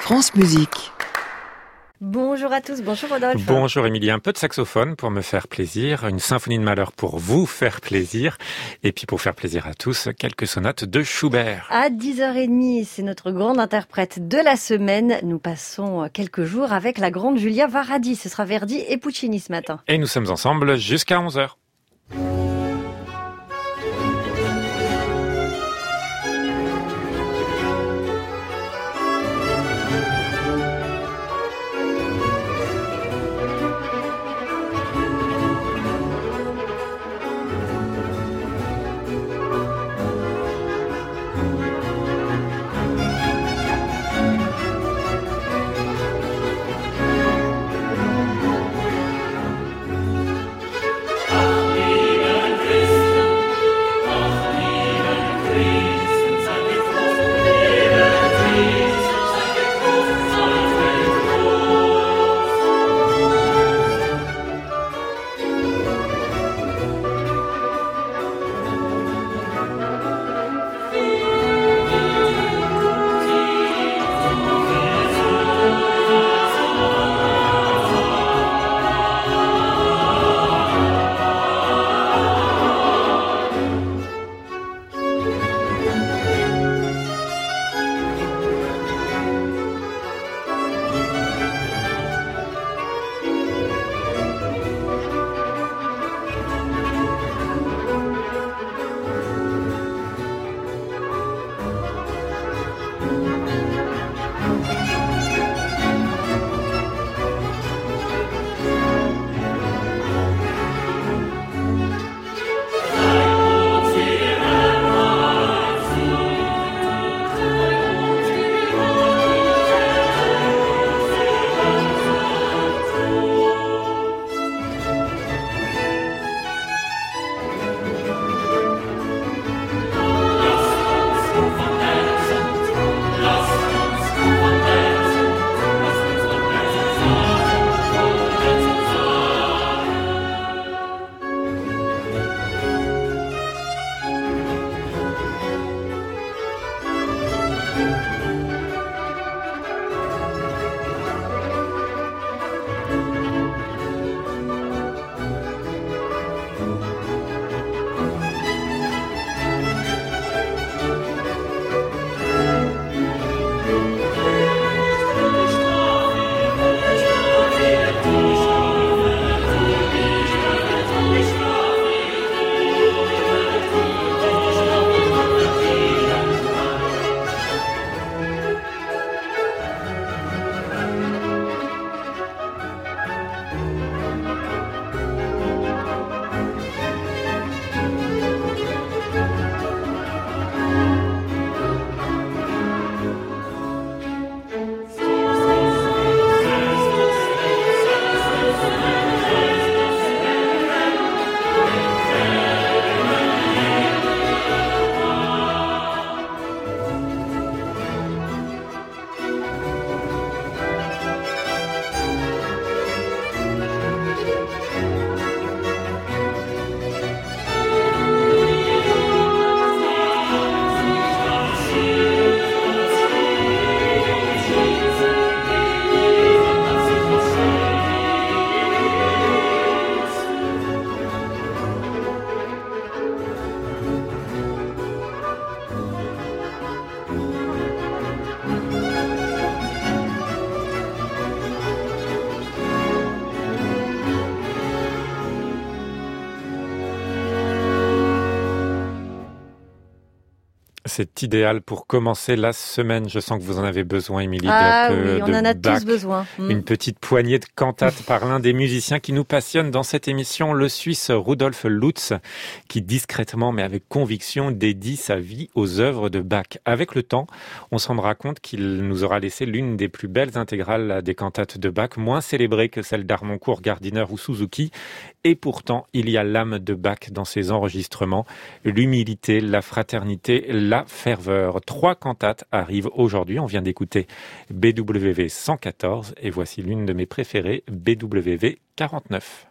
France Musique. Bonjour à tous, bonjour Rodolphe. Bonjour Émilie, un peu de saxophone pour me faire plaisir, une symphonie de malheur pour vous faire plaisir, et puis pour faire plaisir à tous, quelques sonates de Schubert. À 10h30, c'est notre grande interprète de la semaine. Nous passons quelques jours avec la grande Julia Varadi. Ce sera Verdi et Puccini ce matin. Et nous sommes ensemble jusqu'à 11h. C'est idéal pour commencer la semaine. Je sens que vous en avez besoin, Émilie. Oui, on en a tous besoin. Une petite poignée de cantates par l'un des musiciens qui nous passionne dans cette émission, le Suisse Rudolf Lutz, qui discrètement mais avec conviction dédie sa vie aux œuvres de Bach. Avec le temps, on se rendra compte qu'il nous aura laissé l'une des plus belles intégrales des cantates de Bach, moins célébrées que celles d'Harmoncourt, Gardiner ou Suzuki. Et pourtant, il y a l'âme de Bach dans ses enregistrements, l'humilité, la fraternité, la ferveur. 3 cantates arrivent aujourd'hui. On vient d'écouter BWV 114 et voici l'une de mes préférées, BWV 49.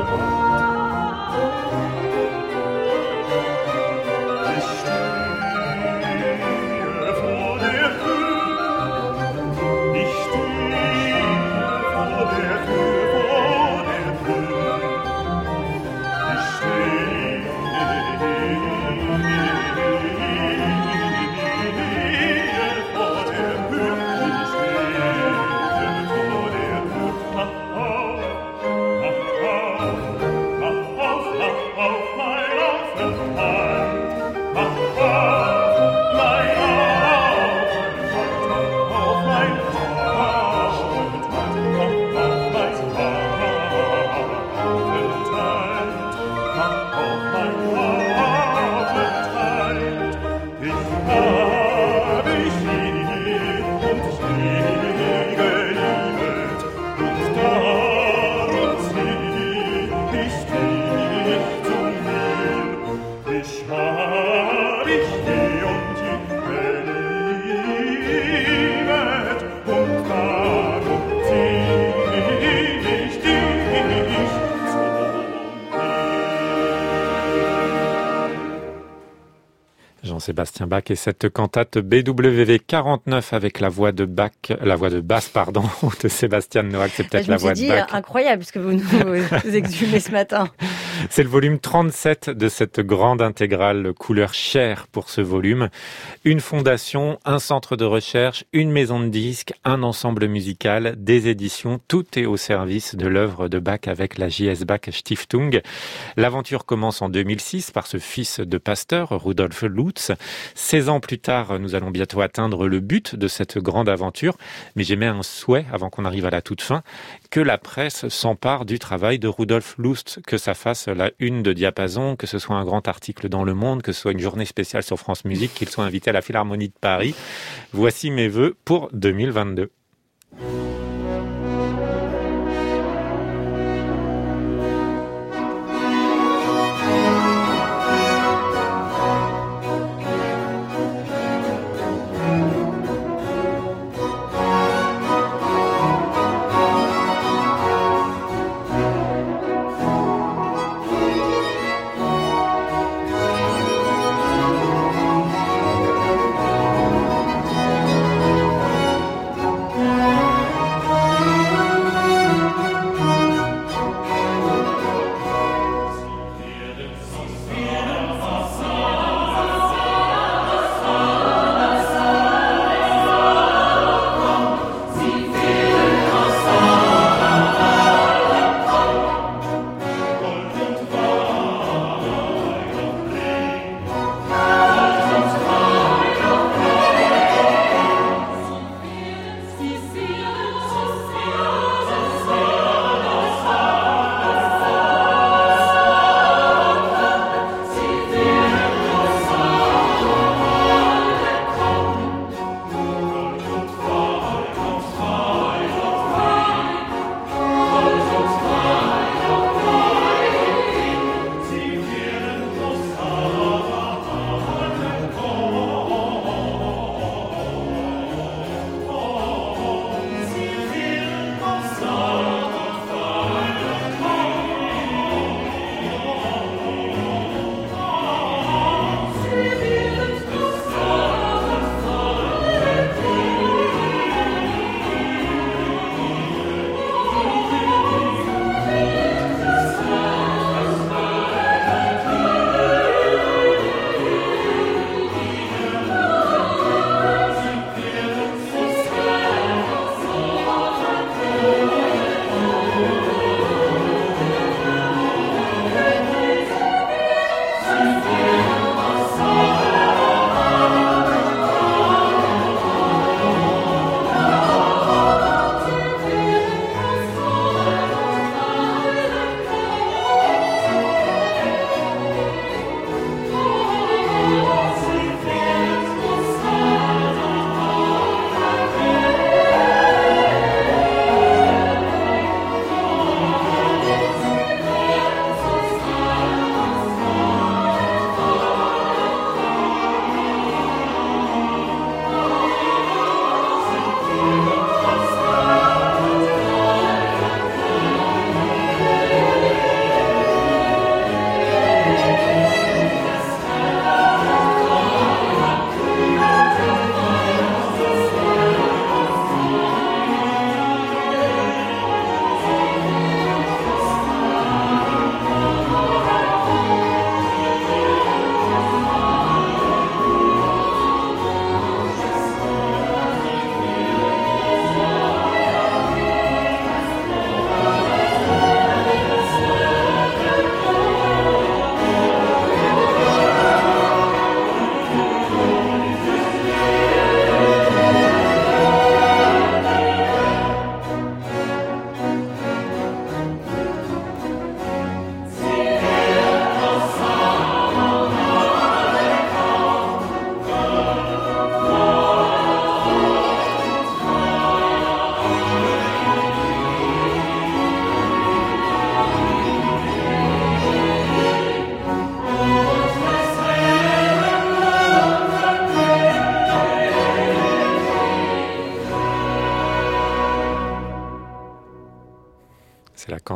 Jean-Sébastien Bach et cette cantate BWV 49 avec la voix de basse, de Sébastien Noack, c'est peut-être la voix de Bach. Incroyable ce que vous nous exhumez ce matin. C'est le volume 37 de cette grande intégrale couleur chair pour ce volume. Une fondation, un centre de recherche, une maison de disques, un ensemble musical, des éditions, tout est au service de l'œuvre de Bach avec la J.S. Bach Stiftung. L'aventure commence en 2006 par ce fils de pasteur, Rudolf Lutz. 16 ans plus tard, nous allons bientôt atteindre le but de cette grande aventure. Mais j'émets un souhait, avant qu'on arrive à la toute fin, que la presse s'empare du travail de Rudolf Lutz, que ça fasse la une de Diapason, que ce soit un grand article dans Le Monde, que ce soit une journée spéciale sur France Musique, qu'il soit invité à la Philharmonie de Paris. Voici mes vœux pour 2022.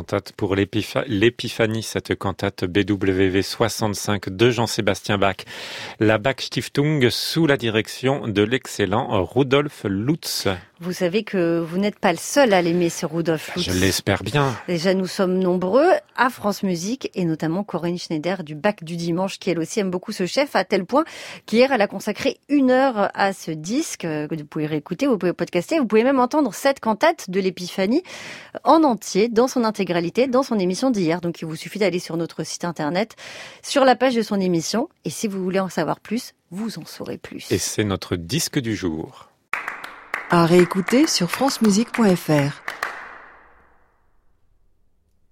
cantate pour l'Épiphanie, cette cantate BWV 65 de Jean-Sébastien Bach. La Bach Stiftung sous la direction de l'excellent Rudolf Lutz. Vous savez que vous n'êtes pas le seul à l'aimer, ce Rudolf Lutz. Je l'espère bien. Déjà, nous sommes nombreux à France Musique et notamment Corinne Schneider du Bach du Dimanche qui elle aussi aime beaucoup ce chef à tel point qu'hier elle a consacré 1 heure à ce disque que vous pouvez réécouter, vous pouvez podcaster, vous pouvez même entendre cette cantate de l'Épiphanie en entier, dans son intégralité, dans son émission d'hier. Donc il vous suffit d'aller sur notre site internet, sur la page de son émission et si vous voulez en savoir plus, vous en saurez plus. Et c'est notre disque du jour. À réécouter sur francemusique.fr.